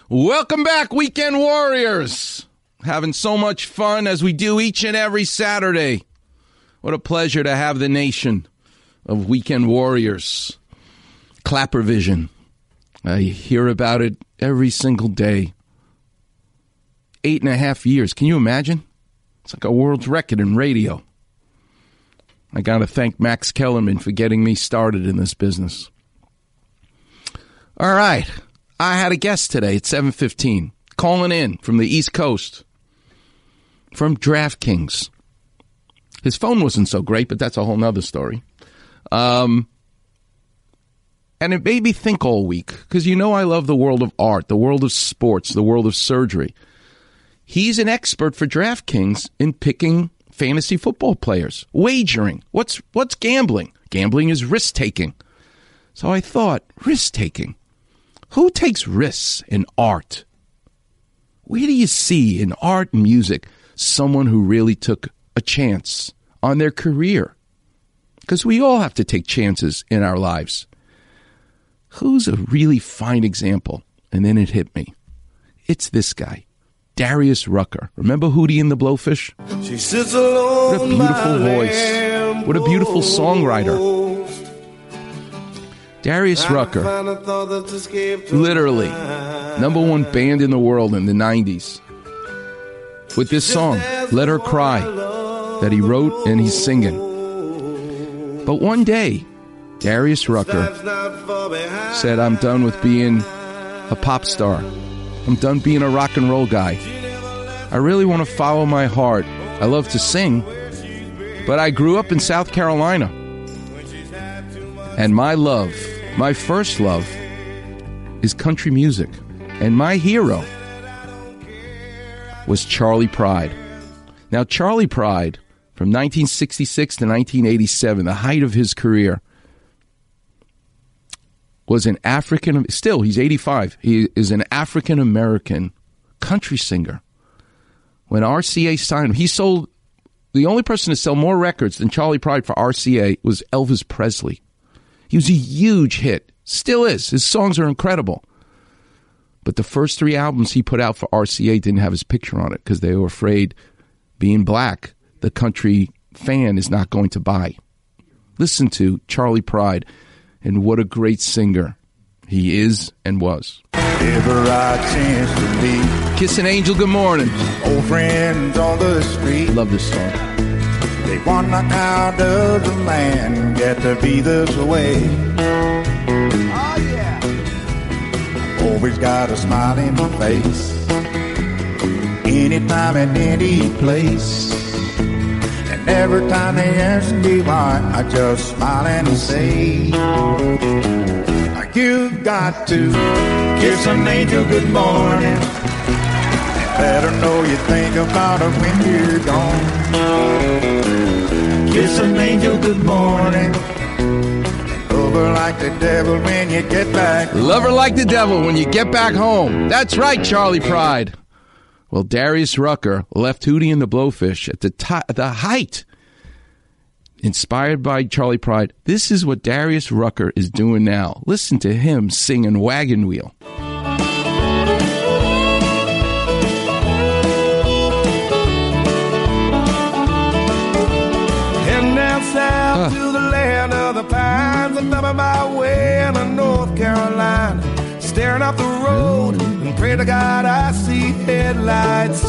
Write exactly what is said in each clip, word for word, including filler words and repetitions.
Welcome back, Weekend Warriors. Having so much fun as we do each and every Saturday. What a pleasure to have the nation of Weekend Warriors. Clapper Vision. I hear about it every single day. Eight and a half years. Can you imagine? It's like a world record in radio. I got to thank Max Kellerman for getting me started in this business. All right. I had a guest today at seven fifteen, calling in from the East Coast, from DraftKings. His phone wasn't so great, but that's a whole nother story. Um, and it made me think all week, because you know I love the world of art, the world of sports, the world of surgery. He's an expert for DraftKings in picking fantasy football players, wagering. What's what's gambling? Gambling is risk-taking. So I thought, risk-taking. Who takes risks in art? Where do you see in art and music someone who really took a chance on their career? Because we all have to take chances in our lives. Who's a really fine example? And then it hit me. It's this guy, Darius Rucker. Remember Hootie and the Blowfish? She sits alone. What a beautiful voice. What a beautiful songwriter. Darius Rucker, literally number one band in the world in the nineties, with this song, Let Her Cry, that he wrote and he's singing. But one day, Darius Rucker said, I'm done with being a pop star. I'm done being a rock and roll guy. I really want to follow my heart. I love to sing, but I grew up in South Carolina. And my love, my first love, is country music. And my hero was Charley Pride. Now, Charley Pride, from nineteen sixty-six to nineteen eighty-seven, the height of his career, was an African, still, he's eighty-five. He is an African-American country singer. When R C A signed him, he sold, the only person to sell more records than Charley Pride for R C A was Elvis Presley. He was a huge hit. Still is. His songs are incredible. But the first three albums he put out for R C A didn't have his picture on it because they were afraid, being black, the country fan is not going to buy. Listen to Charley Pride, and what a great singer he is and was. Ever I chance to meet Kiss an Angel, good morning. old friends on the street. Love this song. They wonder how does a man get to be this way? Oh yeah. Always got a smiling face, anytime and any place. And every time they ask me why, I just smile and say, you've got to kiss an angel good morning. Let her know you think about her when you're gone. Kiss an angel good morning. Love her like the devil when you get back home. Love her like the devil when you get back home. That's right, Charley Pride. Well, Darius Rucker left Hootie and the Blowfish at the, t- the height. Inspired by Charley Pride, this is what Darius Rucker is doing now. Listen to him singing Wagon Wheel. Heading down south uh. to the land of the pines, and thumbing my way into North Carolina, staring up the road and pray to God I see headlights.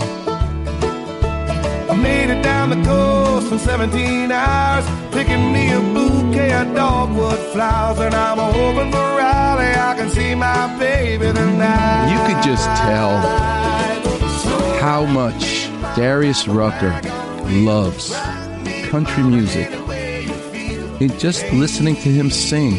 I made it down the coast in seventeen hours, picking me a bouquet of dogwood flowers, and I'm hoping for Raleigh I can see my baby tonight. You could just tell how much Darius Rucker loves country music in just listening to him sing.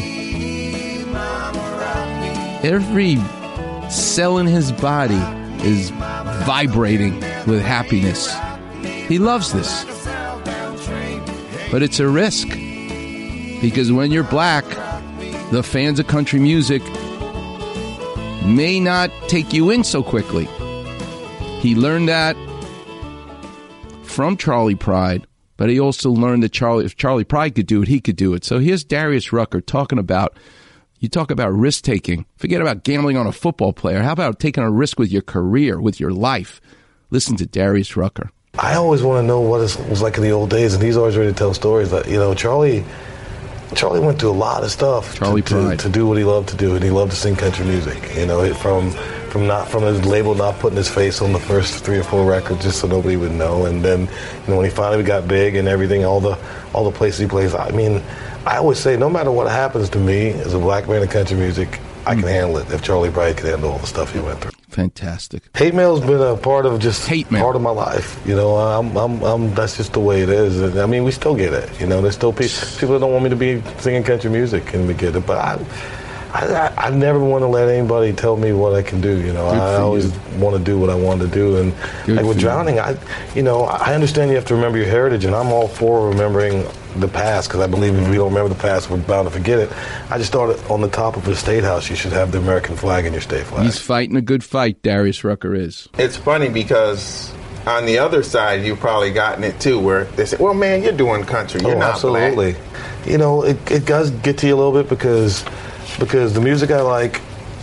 Every cell in his body is vibrating with happiness. He loves this. But it's a risk. Because when you're black, the fans of country music may not take you in so quickly. He learned that from Charley Pride, but he also learned that Charley, if Charley Pride could do it, he could do it. So here's Darius Rucker talking about You talk about risk-taking. Forget about gambling on a football player. How about taking a risk with your career, with your life? Listen to Darius Rucker. I always want to know what it was like in the old days, and he's always ready to tell stories. That, you know, Charlie Charlie went through a lot of stuff Charlie to, to, to do what he loved to do, and he loved to sing country music. You know, it, from from not from his label not putting his face on the first three or four records just so nobody would know, and then you know when he finally got big and everything, all the all the places he plays. I mean, I always say, no matter what happens to me as a black man in country music, I can handle it if Charlie Bright could handle all the stuff he went through. Fantastic. Hate mail's been a part of just Hate mail. part of my life. You know, I'm, I'm, I'm, that's just the way it is. And, I mean, we still get it. You know, there's still pe- people that don't want me to be singing country music, and we get it. But I, I, I never want to let anybody tell me what I can do. You know, I always you. want to do what I want to do. And Good like with drowning, you. I, you know, I understand you have to remember your heritage, and I'm all for remembering the past, because I believe if we don't remember the past, we're bound to forget it. I just thought on the top of the state house, you should have the American flag in your state flag. He's fighting a good fight, Darius Rucker is. It's funny because on the other side, you've probably gotten it too, where they say, well, man, you're doing country. You're oh, not absolutely. black. You know, it, it does get to you a little bit because because the music I like,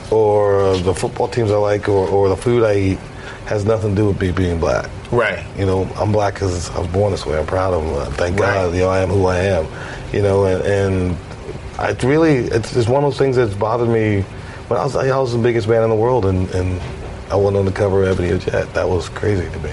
or the football teams I like, or, or the food I eat has nothing to do with me being black. Right. You know, I'm black because I was born this way. I'm proud of them. Thank Right. God, you know, I am who I am. You know, and, and I really, it's, it's one of those things that's bothered me. When I was, I was the biggest band in the world, and, and I went on the cover of Ebony and Jet. That was crazy to me.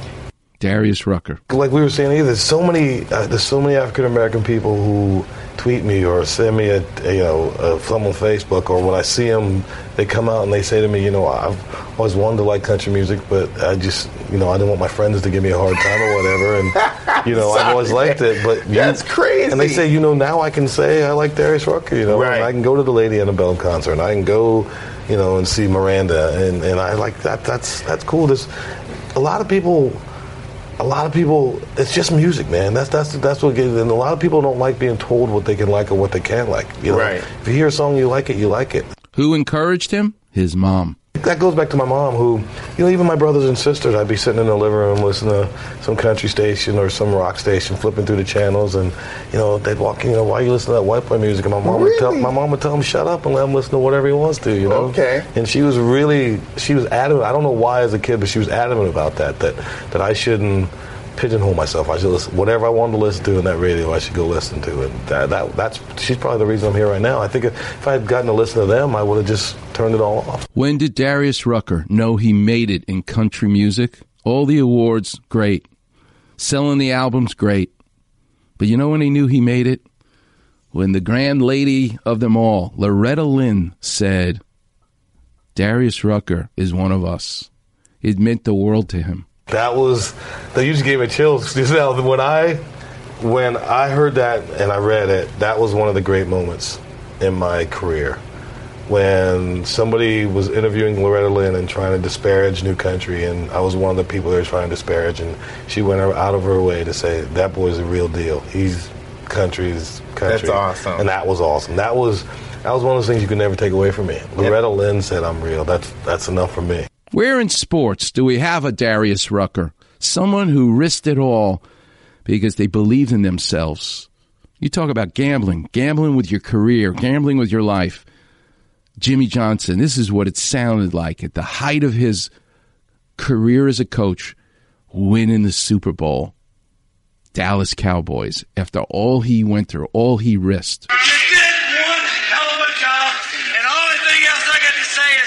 Darius Rucker. Like we were saying, there's so many, uh, there's so many African American people who tweet me or send me a, a you know a, something on Facebook, or when I see them, they come out and they say to me, you know, I've always wanted to like country music, but I just, you know, I didn't want my friends to give me a hard time or whatever, and you know, I've always liked it. But you, that's crazy. And they say, you know, now I can say I like Darius Rucker, you know, right. and I can go to the Lady Antebellum concert, and I can go, you know, and see Miranda, and, and I like that. That's that's cool. There's a lot of people. A lot of people, it's just music, man. That's that's that's what gets it. And a lot of people don't like being told what they can like or what they can't like. You know? Right. If you hear a song you like it, you like it. Who encouraged him? His mom. That goes back to my mom, who, you know, even my brothers and sisters, I'd be sitting in the living room listening to some country station or some rock station, flipping through the channels, and, you know, they'd walk in, you know, why are you listening to that white boy music? And my mom really? would tell my mom would tell him, shut up and let him listen to whatever he wants to, you know? Okay. And she was really, she was adamant, I don't know why as a kid, but she was adamant about that, that, that I shouldn't pigeonhole myself. I should listen, whatever I wanted to listen to in that radio, I should go listen to it. That, that that's she's probably the reason I'm here right now. I think if, if I had gotten to listen to them, I would have just turned it all off. When did Darius Rucker know he made it in country music? All the awards, great. Selling the albums, great. But you know when he knew he made it? When the grand lady of them all, Loretta Lynn, said, Darius Rucker is one of us. It meant the world to him. That was, that you just gave me chills. When I, when I heard that and I read it, that was one of the great moments in my career. When somebody was interviewing Loretta Lynn and trying to disparage New Country, and I was one of the people they were trying to disparage, and she went out of her way to say, that boy's a real deal. He's country's country. That's awesome. And that was awesome. That was, that was one of those things you could never take away from me. Loretta yep. Lynn said, I'm real. That's, that's enough for me. Where in sports do we have a Darius Rucker? Someone who risked it all because they believed in themselves. You talk about gambling, gambling with your career, gambling with your life. Jimmy Johnson, this is what it sounded like at the height of his career as a coach, winning the Super Bowl. Dallas Cowboys, after all he went through, all he risked. You did one hell of a job, and the only thing else I got to say is,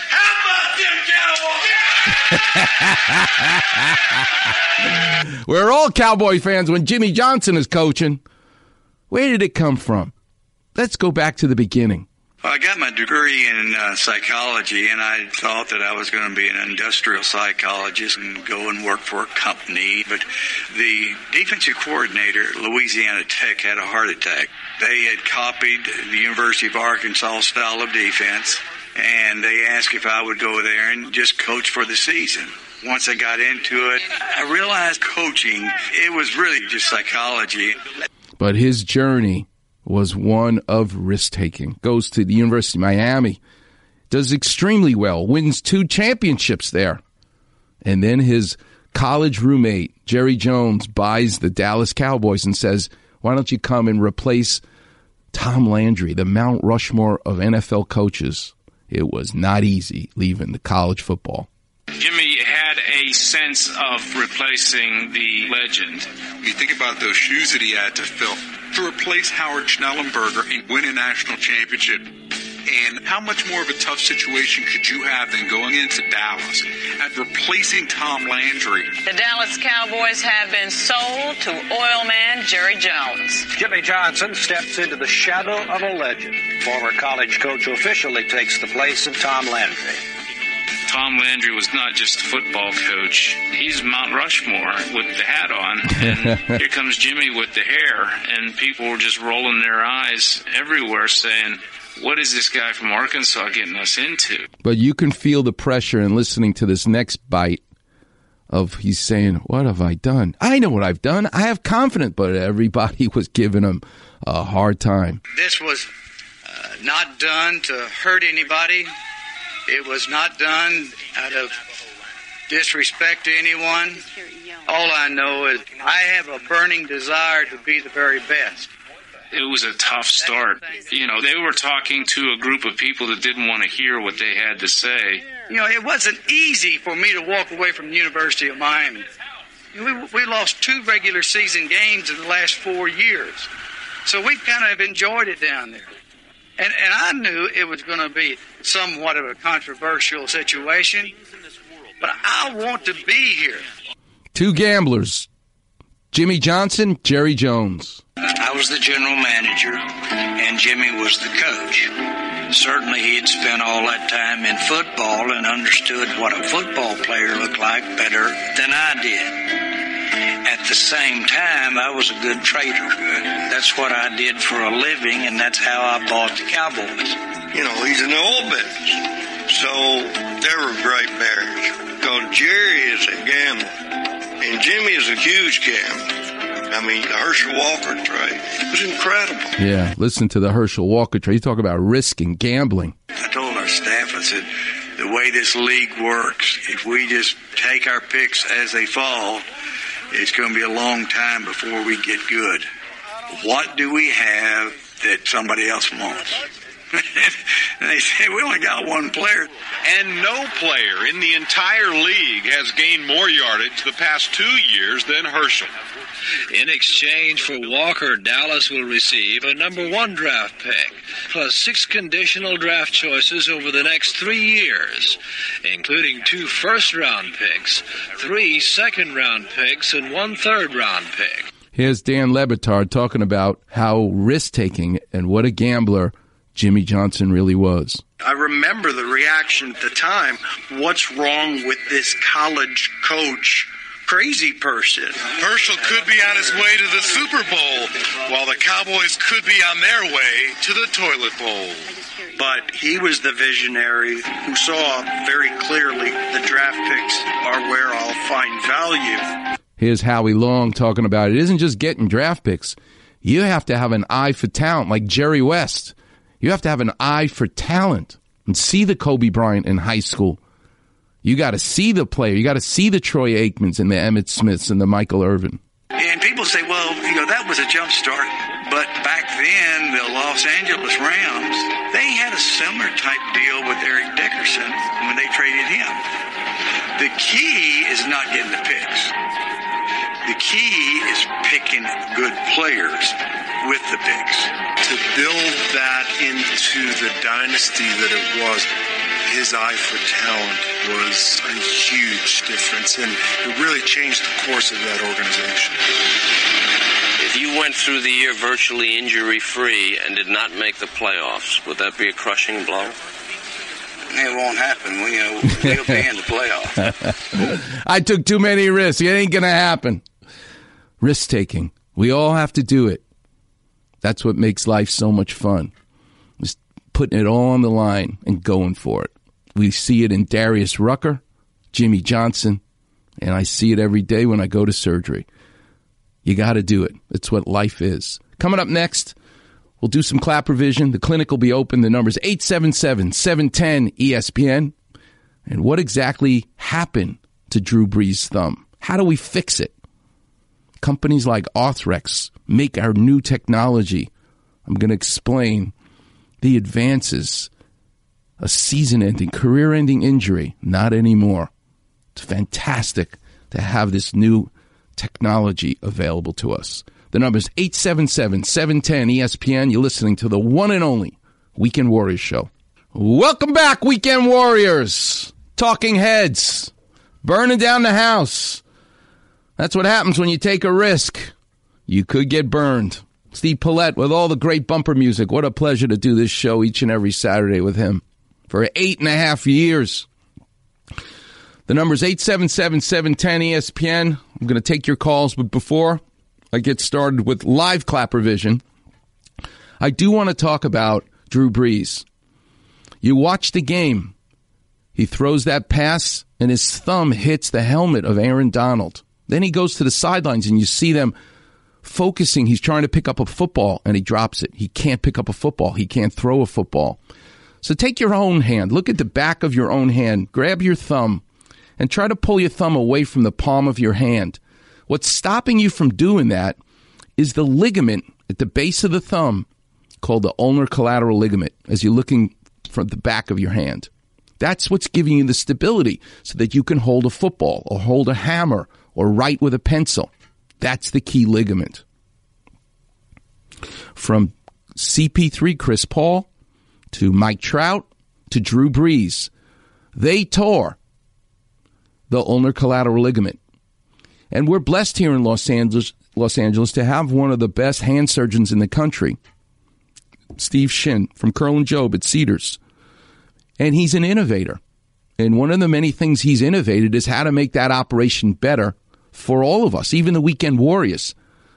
we're all Cowboy fans when Jimmy Johnson is coaching. Where did it come from? Let's go back to the beginning. I got my degree in uh, psychology, and I thought that I was going to be an industrial psychologist and go and work for a company. But the defensive coordinator at Louisiana Tech had a heart attack. They had copied the University of Arkansas style of defense, and they asked if I would go there and just coach for the season. Once I got into it, I realized coaching, it was really just psychology. But his journey was one of risk-taking. Goes to the University of Miami, does extremely well, wins two championships there. And then his college roommate, Jerry Jones, buys the Dallas Cowboys and says, why don't you come and replace Tom Landry, the Mount Rushmore of N F L coaches. It was not easy leaving the college football. Jimmy had a sense of replacing the legend. You think about those shoes that he had to fill to replace Howard Schnellenberger and win a national championship. And how much more of a tough situation could you have than going into Dallas and replacing Tom Landry? The Dallas Cowboys have been sold to oil man Jerry Jones. Jimmy Johnson steps into the shadow of a legend. Former college coach who officially takes the place of Tom Landry. Tom Landry was not just a football coach. He's Mount Rushmore with the hat on. And here comes Jimmy with the hair. And people were just rolling their eyes everywhere saying, what is this guy from Arkansas getting us into? But you can feel the pressure in listening to this next bite of he's saying, what have I done? I know what I've done. I have confidence. But everybody was giving him a hard time. This was uh, not done to hurt anybody. It was not done out of disrespect to anyone. All I know is I have a burning desire to be the very best. It was a tough start. You know, they were talking to a group of people that didn't want to hear what they had to say. You know, it wasn't easy for me to walk away from the University of Miami. We, we lost two regular season games in the last four years. So we kind of enjoyed it down there. And, and I knew it was going to be somewhat of a controversial situation, but I want to be here. Two gamblers, Jimmy Johnson, Jerry Jones. I was the general manager, and Jimmy was the coach. Certainly he had spent all that time in football and understood what a football player looked like better than I did. At the same time, I was a good trader. That's what I did for a living, and that's how I bought the Cowboys. You know, he's in the oil business, so they were great marriage. Because Jerry is a gambler, and Jimmy is a huge gambler. I mean, the Herschel Walker trade was incredible. Yeah, listen to the Herschel Walker trade. You talk about risk and gambling. I told our staff, I said, the way this league works, if we just take our picks as they fall, it's going to be a long time before we get good. What do we have that somebody else wants? And they say, we only got one player. And no player in the entire league has gained more yardage the past two years than Herschel. In exchange for Walker, Dallas will receive a number one draft pick, plus six conditional draft choices over the next three years, including two first-round picks, three second-round picks, and one third-round pick. Here's Dan Le Batard talking about how risk-taking and what a gambler Jimmy Johnson really was. I remember the reaction at the time. What's wrong with this college coach? Crazy person. Herschel could be on his way to the Super Bowl, while the Cowboys could be on their way to the toilet bowl. But he was the visionary who saw very clearly the draft picks are where I'll find value. Here's Howie Long talking about it isn't just getting draft picks. You have to have an eye for talent, like Jerry West. You have to have an eye for talent and see the Kobe Bryant in high school. You got to see the player. You got to see the Troy Aikmans and the Emmitt Smiths and the Michael Irvin. And people say, well, you know, that was a jump start. But back then, the Los Angeles Rams, they had a similar type deal with Eric Dickerson when they traded him. The key is not getting the picks. The key is picking good players with the picks. To build that into the dynasty that it was, his eye for talent was a huge difference, and it really changed the course of that organization. If you went through the year virtually injury-free and did not make the playoffs, would that be a crushing blow? It won't happen. We, you know, we'll be in the playoffs. I took too many risks. It ain't going to happen. Risk-taking. We all have to do it. That's what makes life so much fun. Just putting it all on the line and going for it. We see it in Darius Rucker, Jimmy Johnson, and I see it every day when I go to surgery. You got to do it. It's what life is. Coming up next, we'll do some clap revision. The clinic will be open. The number's eight seven seven, seven one zero, E S P N. And what exactly happened to Drew Brees' thumb? How do we fix it? Companies like Arthrex make our new technology I'm going to explain the advances. A season-ending, career-ending injury, not anymore. It's fantastic to have this new technology available to us. The number is eight seven seven, seven one zero, E S P N. You're listening to the one and only Weekend Warriors Show. Welcome back, Weekend Warriors. Talking heads. Burning down the house. That's what happens when you take a risk. You could get burned. Steve Paulette with all the great bumper music. What a pleasure to do this show each and every Saturday with him for eight and a half years. The number is eight seven seven, seven one zero, E S P N. I'm going to take your calls, but before I get started with live Clapper Vision, I do want to talk about Drew Brees. You watch the game. He throws that pass, and his thumb hits the helmet of Aaron Donald. Then he goes to the sidelines, and you see them focusing. He's trying to pick up a football, and he drops it. He can't pick up a football. He can't throw a football. So take your own hand. Look at the back of your own hand. Grab your thumb, and try to pull your thumb away from the palm of your hand. What's stopping you from doing that is the ligament at the base of the thumb called the ulnar collateral ligament as you're looking from the back of your hand. That's what's giving you the stability so that you can hold a football or hold a hammer or write with a pencil. That's the key ligament. From C P three, Chris Paul, to Mike Trout, to Drew Brees, they tore the ulnar collateral ligament. And we're blessed here in Los Angeles, Los Angeles to have one of the best hand surgeons in the country, Steve Shin from Curl and Job at Cedars. And he's an innovator. And one of the many things he's innovated is how to make that operation better for all of us, even the Weekend Warriors,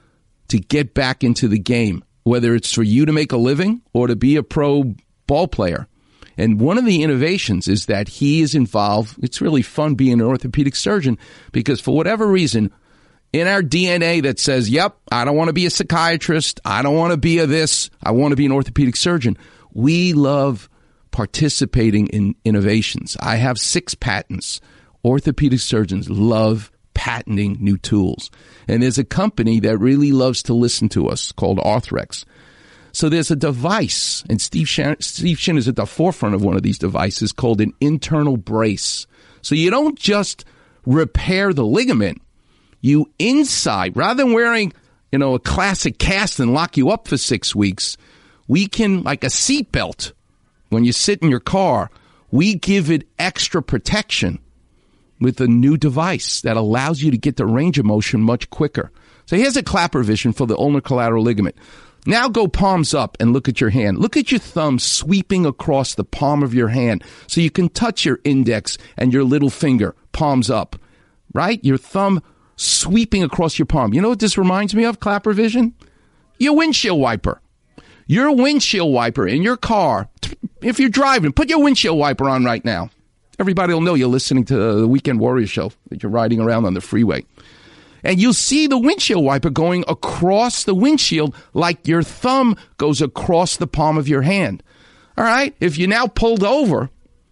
to get back into the game, whether it's for you to make a living or to be a pro ball player. And one of the innovations is that he is involved. It's really fun being an orthopedic surgeon because for whatever reason, in our D N A that says, yep, I don't want to be a psychiatrist. I don't want to be a this. I want to be an orthopedic surgeon. We love participating in innovations. I have six patents. Orthopedic surgeons love patenting new tools. And there's a company that really loves to listen to us called Arthrex. So there's a device, and Steve Shin, Steve Shin is at the forefront of one of these devices called an internal brace. So you don't just repair the ligament. You inside, rather than wearing, you know, a classic cast and lock you up for six weeks, we can, like a seatbelt, when you sit in your car, we give it extra protection with a new device that allows you to get the range of motion much quicker. So here's a Clapper Vision for the ulnar collateral ligament. Now go palms up and look at your hand. Look at your thumb sweeping across the palm of your hand so you can touch your index and your little finger, palms up, right? Your thumb sweeping across your palm. You know what this reminds me of, Clapper Vision? Your windshield wiper. Your windshield wiper in your car, if you're driving, put your windshield wiper on right now. Everybody will know you're listening to the Weekend Warriors Show, that you're riding around on the freeway. And you'll see the windshield wiper going across the windshield like your thumb goes across the palm of your hand. All right? If you now pulled over,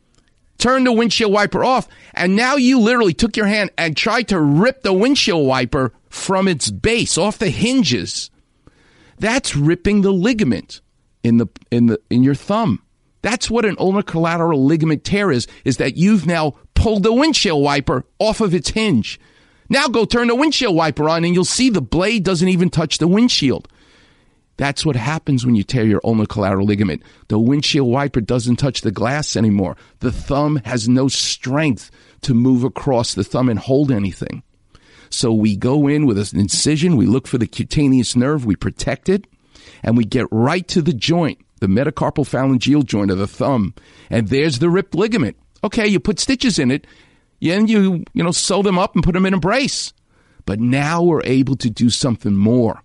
turn the windshield wiper off, and now you literally took your hand and tried to rip the windshield wiper from its base, off the hinges. That's ripping the ligament in the in the in your thumb. That's what an ulnar collateral ligament tear is, is that you've now pulled the windshield wiper off of its hinge. Now go turn the windshield wiper on and you'll see the blade doesn't even touch the windshield. That's what happens when you tear your ulnar collateral ligament. The windshield wiper doesn't touch the glass anymore. The thumb has no strength to move across the thumb and hold anything. So we go in with an incision, we look for the cutaneous nerve, we protect it, and we get right to the joint, the metacarpal phalangeal joint of the thumb, and there's the ripped ligament. Okay, you put stitches in it, and you, you know, sew them up and put them in a brace. But now we're able to do something more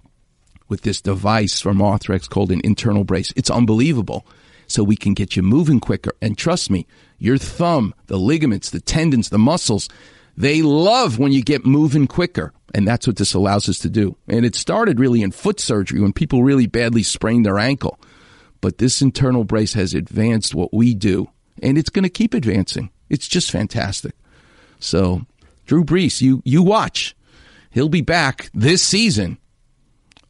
with this device from Arthrex called an internal brace. It's unbelievable. So we can get you moving quicker. And trust me, your thumb, the ligaments, the tendons, the muscles, they love when you get moving quicker. And that's what this allows us to do. And it started really in foot surgery when people really badly sprained their ankle. But this internal brace has advanced what we do. And it's going to keep advancing. It's just fantastic. So, Drew Brees, you, you watch. He'll be back this season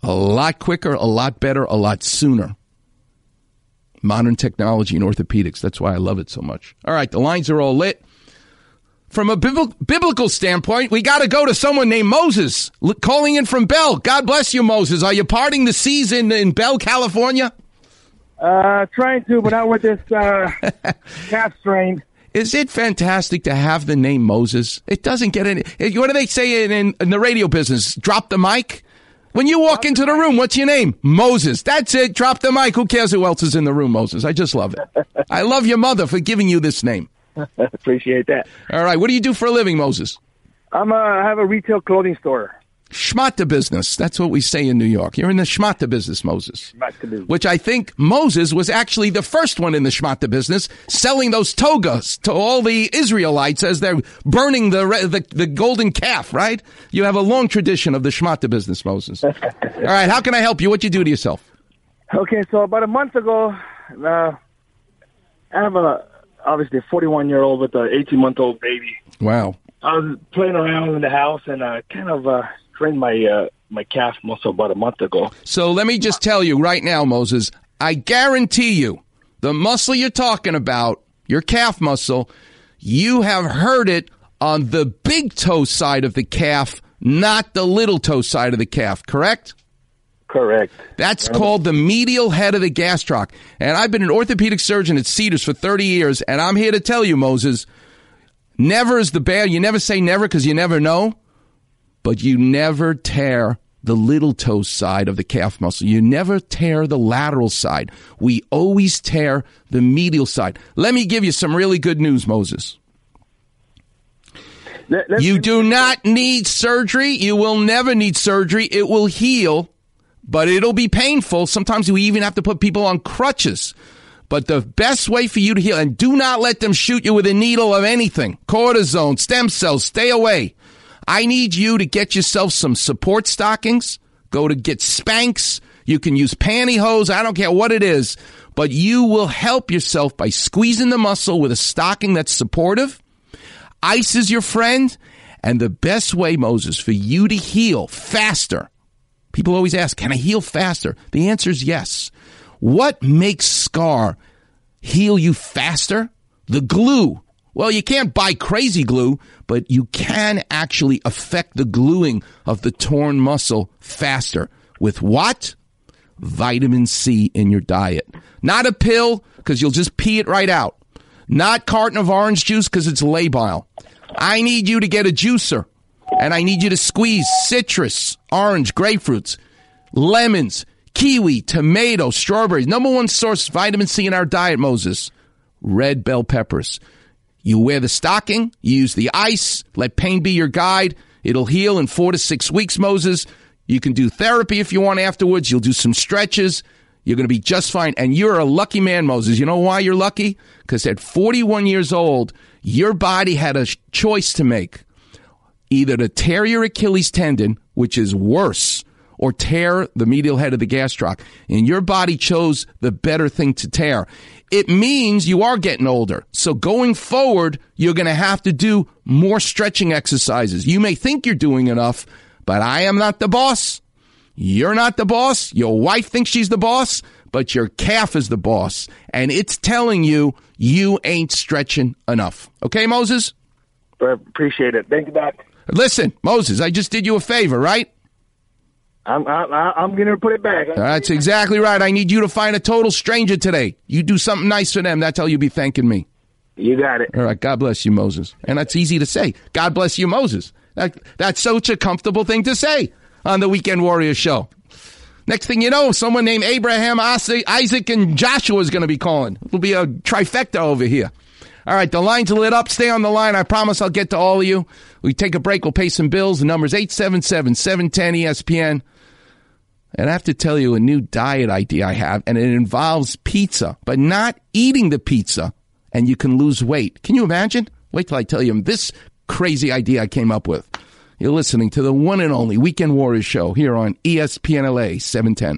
A lot quicker, a lot better, a lot sooner. Modern technology in orthopedics. That's why I love it so much. All right, the lines are all lit. From a biblical standpoint, we got to go to someone named Moses, calling in from Bell. God bless you, Moses. Are you parting the seas in, in Bell, California? Uh, trying to, but not with this uh, calf strain. Is it fantastic to have the name Moses? It doesn't get any. What do they say in, in the radio business? Drop the mic? When you walk into the room, what's your name? Moses. That's it. Drop the mic. Who cares who else is in the room, Moses? I just love it. I love your mother for giving you this name. Appreciate that. All right. What do you do for a living, Moses? I'm uh, I have a retail clothing store. Schmatta business. That's what we say in New York. You're in the schmatta business, Moses. Schmatta business. Which I think Moses was actually the first one in the schmatta business, selling those togas to all the Israelites as they're burning the the, the golden calf, right? You have a long tradition of the schmatta business, Moses. All right, how can I help you? What you do to yourself? Okay, so about a month ago, uh, I have a, obviously a forty-one-year-old with an eighteen-month-old baby. Wow. I was playing around in the house and uh, kind of... Uh, trained my uh, my calf muscle about a month ago. So let me just tell you right now, Moses, I guarantee you the muscle you're talking about, your calf muscle, you have heard it on the big toe side of the calf, not the little toe side of the calf, correct? Correct. That's called the medial head of the gastroc. And I've been an orthopedic surgeon at Cedars for thirty years, and I'm here to tell you, Moses, never is the bad. You never say never because you never know. But you never tear the little toe side of the calf muscle. You never tear the lateral side. We always tear the medial side. Let me give you some really good news, Moses. Let, let, you do not need surgery. You will never need surgery. It will heal, but it'll be painful. Sometimes we even have to put people on crutches. But the best way for you to heal, and do not let them shoot you with a needle of anything, cortisone, stem cells, stay away. I need you to get yourself some support stockings. Go to get Spanx. You can use pantyhose. I don't care what it is. But you will help yourself by squeezing the muscle with a stocking that's supportive. Ice is your friend. And the best way, Moses, for you to heal faster. People always ask, can I heal faster? The answer is yes. What makes scar heal you faster? The glue. Well, you can't buy crazy glue, but you can actually affect the gluing of the torn muscle faster. With what? Vitamin C in your diet. Not a pill, because you'll just pee it right out. Not carton of orange juice, because it's labile. I need you to get a juicer, and I need you to squeeze citrus, orange, grapefruits, lemons, kiwi, tomato, strawberries. Number one source of vitamin C in our diet, Moses, red bell peppers. You wear the stocking, you use the ice, let pain be your guide. It'll heal in four to six weeks, Moses. You can do therapy if you want afterwards. You'll do some stretches. You're going to be just fine. And you're a lucky man, Moses. You know why you're lucky? Because at forty-one years old, your body had a choice to make. Either to tear your Achilles tendon, which is worse, or tear the medial head of the gastroc. And your body chose the better thing to tear. It means you are getting older. So going forward, you're going to have to do more stretching exercises. You may think you're doing enough, but I am not the boss. You're not the boss. Your wife thinks she's the boss, but your calf is the boss. And it's telling you you ain't stretching enough. Okay, Moses? I appreciate it. Thank you, Doc. Listen, Moses, I just did you a favor, right? I'm I'm, I'm going to put it back. That's exactly right. I need you to find a total stranger today. You do something nice for them. That's how you'll be thanking me. You got it. All right. God bless you, Moses. And that's easy to say. God bless you, Moses. That, that's such a comfortable thing to say on the Weekend Warrior Show. Next thing you know, someone named Abraham, Isaac, and Joshua is going to be calling. It'll be a trifecta over here. All right, the lines are lit up. Stay on the line. I promise I'll get to all of you. We take a break. We'll pay some bills. The number's eight seven seven, seven one zero, E S P N. And I have to tell you a new diet idea I have, and it involves pizza, but not eating the pizza, and you can lose weight. Can you imagine? Wait till I tell you this crazy idea I came up with. You're listening to the one and only Weekend Warriors Show here on E S P N L A seven ten.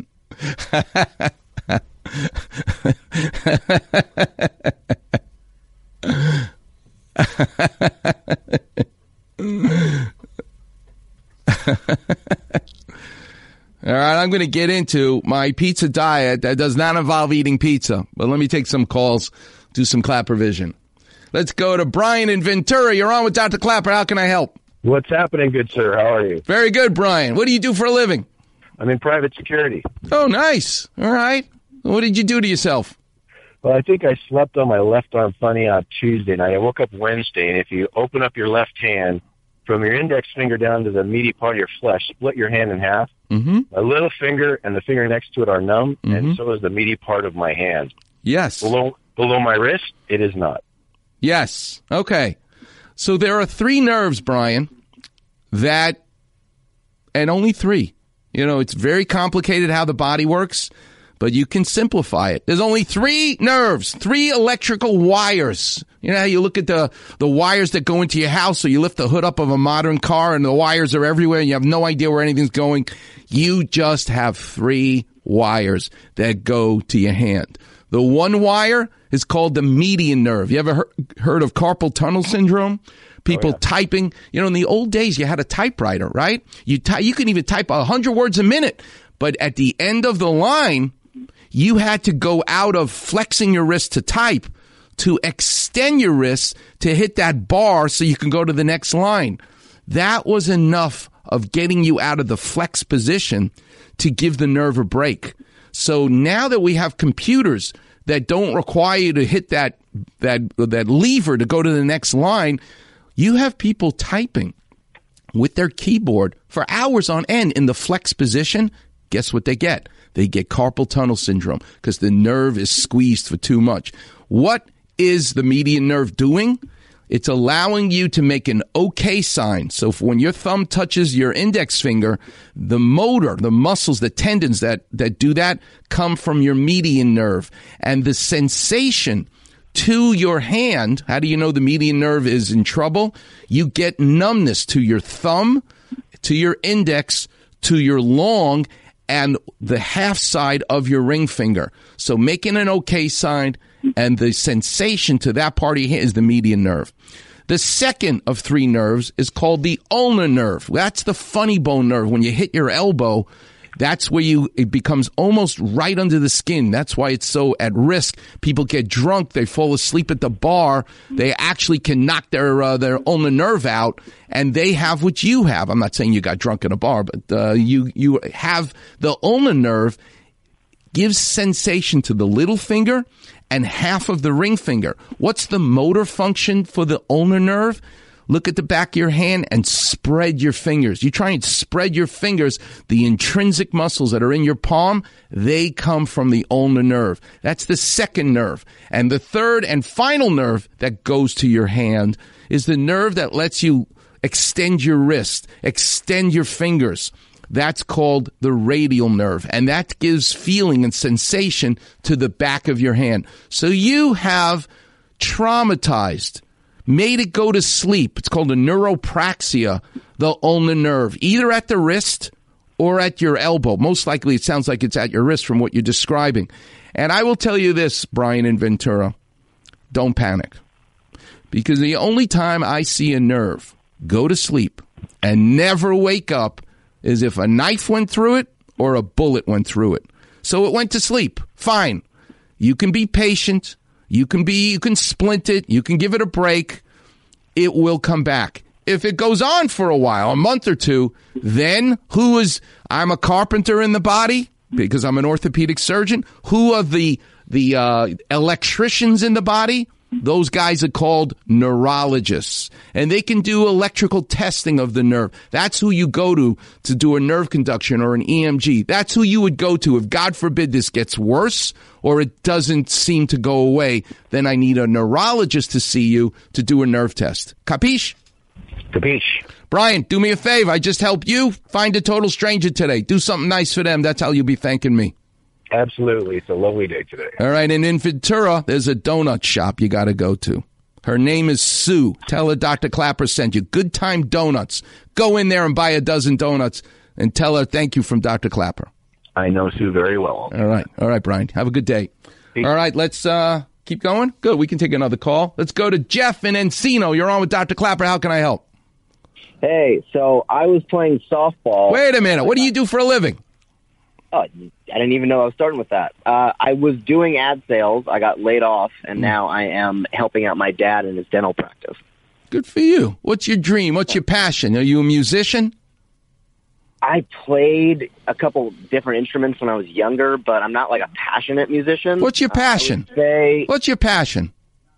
All right, I'm going to get into my pizza diet that does not involve eating pizza. But let me take some calls, do some Clapper Vision. Let's go to Brian in Ventura. You're on with Doctor Clapper. How can I help? What's happening, good sir? How are you? Very good, Brian. What do you do for a living? I'm in private security. Oh, nice. All right. What did you do to yourself? Well, I think I slept on my left arm funny on Tuesday night. I woke up Wednesday, and if you open up your left hand from your index finger down to the meaty part of your flesh, split your hand in half. Mm-hmm. My little finger and the finger next to it are numb, Mm-hmm. and so is the meaty part of my hand. Yes. Below, below my wrist, it is not. Yes. Okay. So there are three nerves, Brian, that, and only three. You know, it's very complicated how the body works, but you can simplify it. There's only three nerves, three electrical wires. You know how you look at the, the wires that go into your house, so you lift the hood up of a modern car and the wires are everywhere and you have no idea where anything's going. You just have three wires that go to your hand. The one wire is called the median nerve. You ever heard, heard of carpal tunnel syndrome? People oh, yeah. typing. You know, in the old days, you had a typewriter, right? You ty- you could even type one hundred words a minute. But at the end of the line, you had to go out of flexing your wrist to type to extend your wrist to hit that bar so you can go to the next line. That was enough of getting you out of the flex position to give the nerve a break. So now that we have computers that don't require you to hit that that that lever to go to the next line, you have people typing with their keyboard for hours on end in the flex position. Guess what they get? They get carpal tunnel syndrome because the nerve is squeezed for too much. What is the median nerve doing? It's allowing you to make an okay sign. So if, when your thumb touches your index finger, the motor, the muscles, the tendons that, that do that come from your median nerve. And the sensation to your hand, how do you know the median nerve is in trouble? You get numbness to your thumb, to your index, to your long, and the half side of your ring finger. So making an okay sign, and the sensation to that part of your hand is the median nerve. The second of three nerves is called the ulnar nerve. That's the funny bone nerve. When you hit your elbow, that's where you it becomes almost right under the skin. That's why it's so at risk. People get drunk. They fall asleep at the bar. They actually can knock their uh, their ulnar nerve out, and they have what you have. I'm not saying you got drunk in a bar, but uh, you you have the ulnar nerve. Gives sensation to the little finger and half of the ring finger. What's the motor function for the ulnar nerve? Look at the back of your hand and spread your fingers. You try and spread your fingers. The intrinsic muscles that are in your palm, they come from the ulnar nerve. That's the second nerve. And the third and final nerve that goes to your hand is the nerve that lets you extend your wrist, extend your fingers. That's called the radial nerve, and that gives feeling and sensation to the back of your hand. So you have traumatized, made it go to sleep. It's called a neuropraxia, the ulnar nerve, either at the wrist or at your elbow. Most likely it sounds like it's at your wrist from what you're describing. And I will tell you this, Brian in Ventura, don't panic. Because the only time I see a nerve go to sleep and never wake up is if a knife went through it or a bullet went through it. So it went to sleep. Fine. You can be patient. You can be, you can splint it. You can give it a break. It will come back. If it goes on for a while, a month or two, then who is, I'm a carpenter in the body because I'm an orthopedic surgeon. Who are the, the uh, electricians in the body? Those guys are called neurologists, and they can do electrical testing of the nerve. That's who you go to to do a nerve conduction or an E M G. That's who you would go to if, God forbid, this gets worse or it doesn't seem to go away. Then I need a neurologist to see you to do a nerve test. Capiche? Capiche. Brian, do me a favor. I just helped you find a total stranger today. Do something nice for them. That's how you'll be thanking me. Absolutely. It's a lovely day today. All right. And in Ventura, there's a donut shop you got to go to. Her name is Sue. Tell her Doctor Clapper sent you. Good Time Donuts. Go in there and buy a dozen donuts and tell her thank you from Doctor Clapper. I know Sue very well. All right. All right, Brian. Have a good day. Peace. All right. Let's uh, keep going. Good. We can take another call. Let's go to Jeff in Encino. You're on with Doctor Clapper. How can I help? Hey, so I was playing softball. Wait a minute. What do you do for a living? Oh, I didn't even know I was starting with that. Uh, I was doing ad sales. I got laid off, and now I am helping out my dad in his dental practice. Good for you. What's your dream? What's your passion? Are you a musician? I played a couple different instruments when I was younger, but I'm not like a passionate musician. What's your passion? Uh, I would say, What's your passion?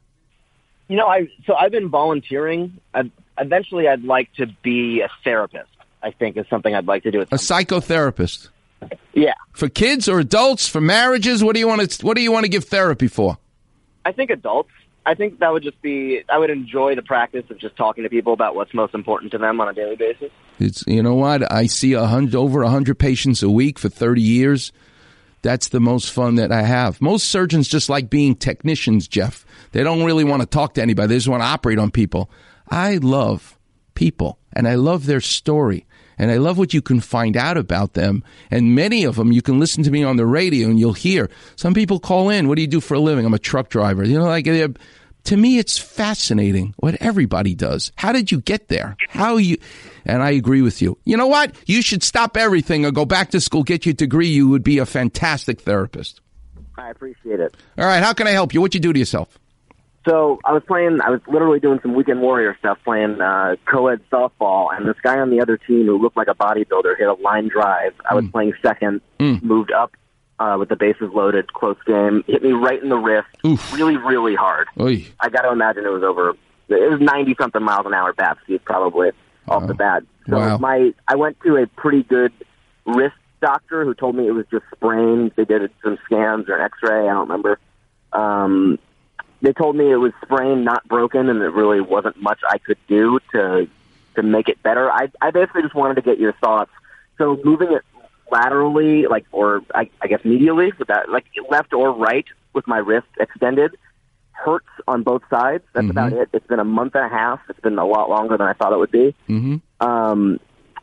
You know, I so I've been volunteering. I, eventually, I'd like to be a therapist. I think is something I'd like to do. A psychotherapist. Yeah. For kids or adults? For marriages? What do you want to What do you want to give therapy for? I think adults. I think that would just be. I would enjoy the practice of just talking to people about what's most important to them on a daily basis. It's you know what I see a hundred over a hundred patients a week for thirty years. That's the most fun that I have. Most surgeons just like being technicians, Jeff. They don't really want to talk to anybody. They just want to operate on people. I love people, and I love their story. And I love what you can find out about them. And many of them, you can listen to me on the radio and you'll hear. Some people call in, what do you do for a living? I'm a truck driver. You know, like, to me, it's fascinating what everybody does. How did you get there? How you, and I agree with you. You know what? You should stop everything or go back to school, get your degree. You would be a fantastic therapist. I appreciate it. All right. How can I help you? What'd you do to yourself? So I was playing, I was literally doing some Weekend Warrior stuff, playing uh, co-ed softball, and this guy on the other team who looked like a bodybuilder hit a line drive. I was mm. playing second, mm. moved up uh, with the bases loaded, close game, hit me right in the wrist, Oof. really, really hard. Oy. I got to imagine it was over, it was ninety-something miles an hour bat speed probably off uh, the bat. So wow. my, I went to a pretty good wrist doctor who told me it was just sprained. They did some scans or an x-ray, I don't remember. Um... They told me it was sprained, not broken, and it really wasn't much I could do to to make it better. I, I basically just wanted to get your thoughts. So moving it laterally, like, or I, I guess medially, with that, like left or right with my wrist extended, hurts on both sides. That's mm-hmm. about it. It's been a month and a half. It's been a lot longer than I thought it would be. Mm-hmm. Um,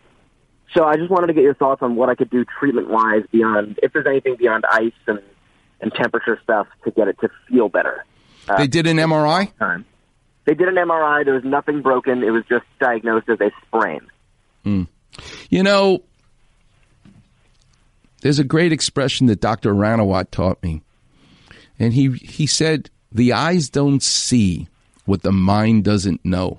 so I just wanted to get your thoughts on what I could do treatment-wise beyond, if there's anything beyond ice and, and temperature stuff to get it to feel better. Uh, they did an M R I? Time. They did an M R I. There was nothing broken. It was just diagnosed as a sprain. Mm. You know, there's a great expression that Doctor Ranawat taught me. And he, he said, the eyes don't see what the mind doesn't know.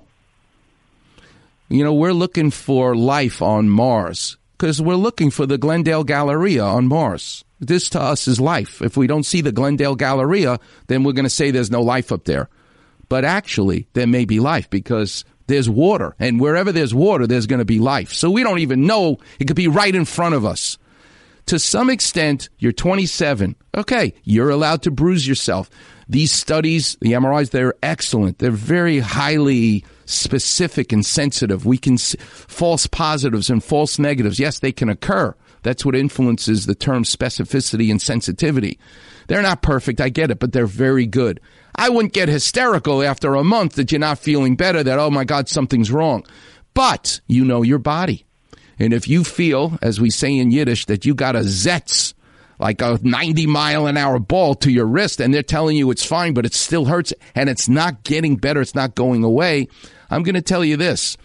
You know, we're looking for life on Mars because we're looking for the Glendale Galleria on Mars. This to us is life. If we don't see the Glendale Galleria, then we're going to say there's no life up there. But actually, there may be life because there's water. And wherever there's water, there's going to be life. So we don't even know. It could be right in front of us. To some extent, you're twenty-seven. Okay, you're allowed to bruise yourself. These studies, the M R Is, they're excellent. They're very highly specific and sensitive. We can see false positives and false negatives. Yes, they can occur. That's what influences the term specificity and sensitivity. They're not perfect, I get it, but they're very good. I wouldn't get hysterical after a month that you're not feeling better, that, oh, my God, something's wrong. But you know your body. And if you feel, as we say in Yiddish, that you got a zetz, like a ninety mile an hour ball to your wrist, and they're telling you it's fine, but it still hurts, and it's not getting better, it's not going away, I'm going to tell you this.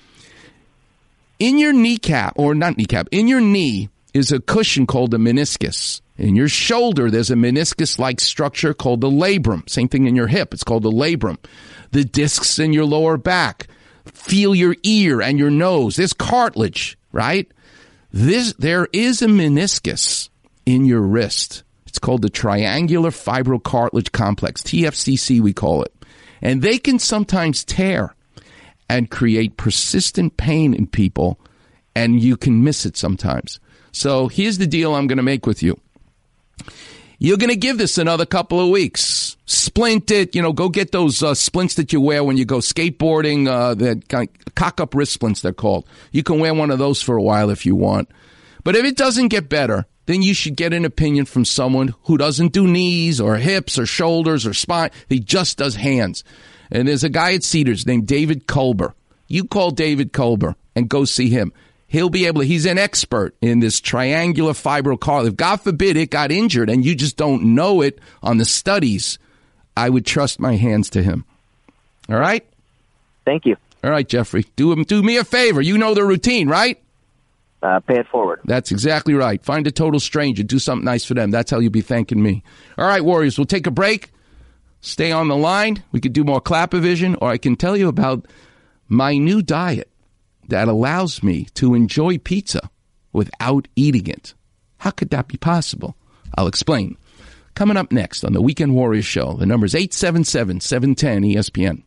In your kneecap, or not kneecap, in your knee, is a cushion called a meniscus. In your shoulder, there's a meniscus-like structure called the labrum. Same thing in your hip. It's called the labrum. The discs in your lower back. Feel your ear and your nose. There's cartilage, right? This, there is a meniscus in your wrist. It's called the triangular fibrocartilage complex, T F C C we call it. And they can sometimes tear and create persistent pain in people, and you can miss it sometimes. So here's the deal I'm going to make with you. You're going to give this another couple of weeks. Splint it, you know, go get those uh, splints that you wear when you go skateboarding, uh, that kind of cock-up wrist splints, they're called. You can wear one of those for a while if you want. But if it doesn't get better, then you should get an opinion from someone who doesn't do knees or hips or shoulders or spine. He just does hands. And there's a guy at Cedars named David Kolber. You call David Kolber and go see him. He'll be able to, he's an expert in this triangular fibrocartilage. If God forbid it got injured and you just don't know it on the studies, I would trust my hands to him. All right? Thank you. All right, Jeffrey. Do, do me a favor. You know the routine, right? uh, pay it forward. That's exactly right. Find a total stranger. Do something nice for them. That's how you'll be thanking me. All right, Warriors, we'll take a break. Stay on the line. We could do more Clappervision, or I can tell you about my new diet that allows me to enjoy pizza without eating it. How could that be possible? I'll explain. Coming up next on the Weekend Warriors Show, the number is eight seven seven, seven one zero, E S P N.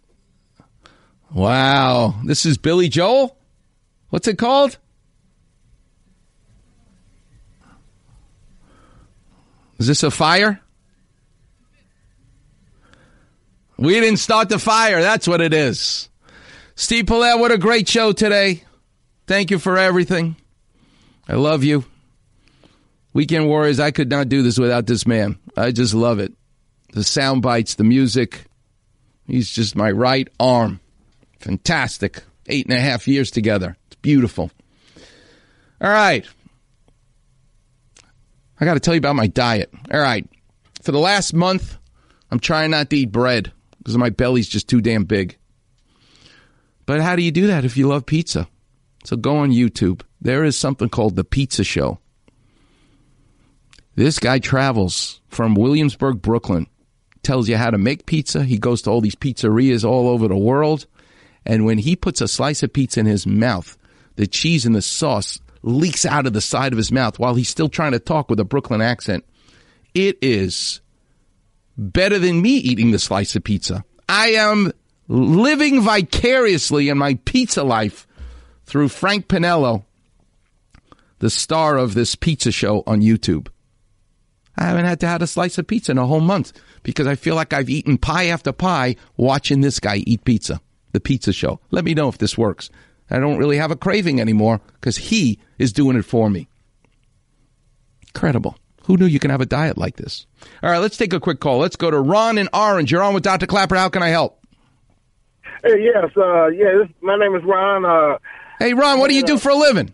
Wow, this is Billy Joel? What's it called? Is this a fire? We didn't start the fire, that's what it is. Steve Paulette, what a great show today. Thank you for everything. I love you. Weekend Warriors, I could not do this without this man. I just love it. The sound bites, the music. He's just my right arm. Fantastic. Eight and a half years together. It's beautiful. All right. I got to tell you about my diet. All right. For the last month, I'm trying not to eat bread because my belly's just too damn big. But how do you do that if you love pizza? So go on YouTube. There is something called The Pizza Show. This guy travels from Williamsburg, Brooklyn, tells you how to make pizza. He goes to all these pizzerias all over the world. And when he puts a slice of pizza in his mouth, the cheese and the sauce leaks out of the side of his mouth while he's still trying to talk with a Brooklyn accent. It is better than me eating the slice of pizza. I am living vicariously in my pizza life through Frank Pinello, the star of this pizza show on YouTube. I haven't had to have a slice of pizza in a whole month because I feel like I've eaten pie after pie watching this guy eat pizza. The Pizza Show. Let me know if this works. I don't really have a craving anymore because he is doing it for me. Incredible. Who knew you can have a diet like this? All right, let's take a quick call. Let's go to Ron in Orange. You're on with Doctor Clapper. How can I help? Hey, yes. Uh, yeah, this, my name is Ron. Uh, hey, Ron, what do you do for a living?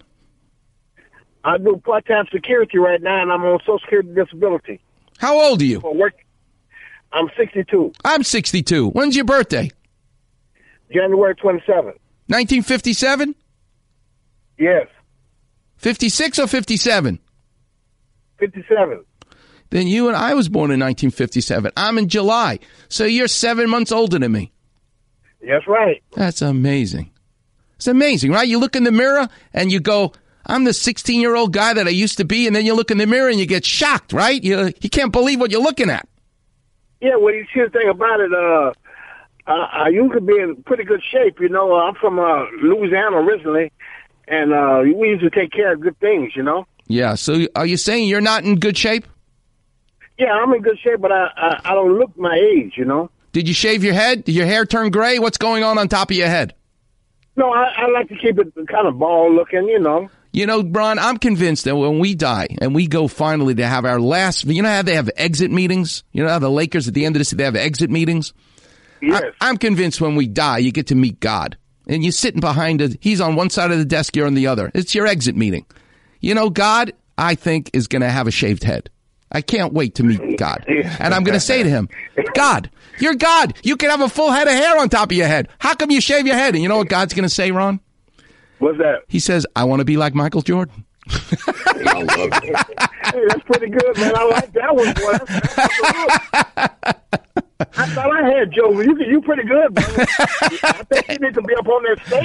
I do part-time security right now, and I'm on Social Security disability. How old are you? For work, I'm sixty-two. I'm sixty-two. When's your birthday? January twenty-seventh. nineteen fifty-seven? Yes. fifty-six or fifty-seven? fifty-seven. Then you and I was born in nineteen fifty-seven. I'm in July. So you're seven months older than me. That's right. That's amazing. It's amazing, right? You look in the mirror and you go, I'm the sixteen-year-old guy that I used to be, and then you look in the mirror and you get shocked, right? You you can't believe what you're looking at. Yeah, well, you see the thing about it, uh, uh, I used to be in pretty good shape. You know, I'm from uh, Louisiana originally, and uh, we used to take care of good things, you know? Yeah, so are you saying you're not in good shape? Yeah, I'm in good shape, but I, I, I don't look my age, you know? Did you shave your head? Did your hair turn gray? What's going on on top of your head? No, I, I like to keep it kind of bald looking, you know? You know, Ron, I'm convinced that when we die and we go finally to have our last, you know how they have exit meetings? You know how the Lakers at the end of this, they have exit meetings? Yes. I, I'm convinced when we die, you get to meet God. And you're sitting behind it. He's on one side of the desk, you're on the other. It's your exit meeting. You know, God, I think, is going to have a shaved head. I can't wait to meet God. And I'm going to say to him, God, you're God. You can have a full head of hair on top of your head. How come you shave your head? And you know what God's going to say, Ron? What's that? He says, I want to be like Michael Jordan. I love it. Hey, that's pretty good, man. I like that one, boy. That's, that's I thought I had Joe. You you pretty good, man. I think you need to be up on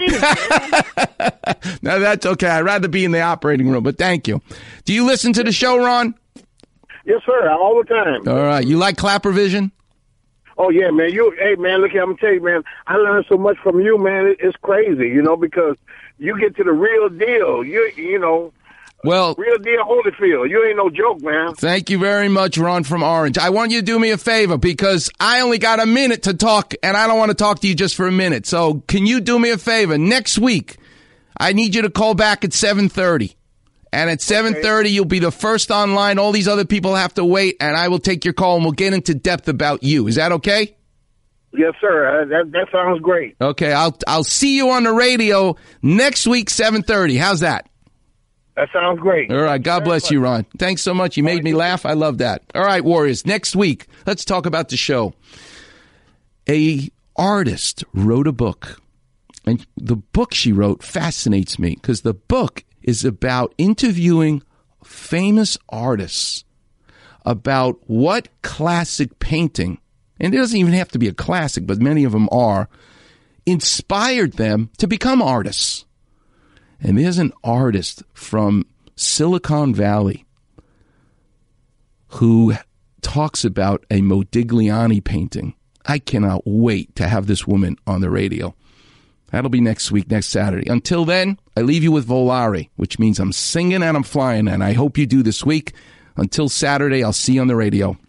that stage, man. No, that's okay. I'd rather be in the operating room, but thank you. Do you listen to the show, Ron? Yes, sir. All the time. All right. You like Clappervision? Oh, yeah, man. You, hey, man, look here, I'm going to tell you, man, I learned so much from you, man. It, it's crazy, you know, because you get to the real deal. You you know, well, real deal Holyfield. You ain't no joke, man. Thank you very much, Ron from Orange. I want you to do me a favor because I only got a minute to talk, and I don't want to talk to you just for a minute. So can you do me a favor? Next week, I need you to call back at seven thirty. And at seven thirty, you'll be the first online. All these other people have to wait, and I will take your call, and we'll get into depth about you. Is that okay? Yes, sir. Uh, that that sounds great. Okay, I'll I'll see you on the radio next week, seven thirty. How's that? That sounds great. All right. God bless you, Ron. Thanks so much. You made me laugh. I love that. All right, Warriors. Next week, let's talk about the show. A artist wrote a book, and the book she wrote fascinates me because the book is about interviewing famous artists about what classic painting, and it doesn't even have to be a classic, but many of them are, inspired them to become artists. And there's an artist from Silicon Valley who talks about a Modigliani painting. I cannot wait to have this woman on the radio. That'll be next week, next Saturday. Until then, I leave you with Volare, which means I'm singing and I'm flying, and I hope you do this week. Until Saturday, I'll see you on the radio.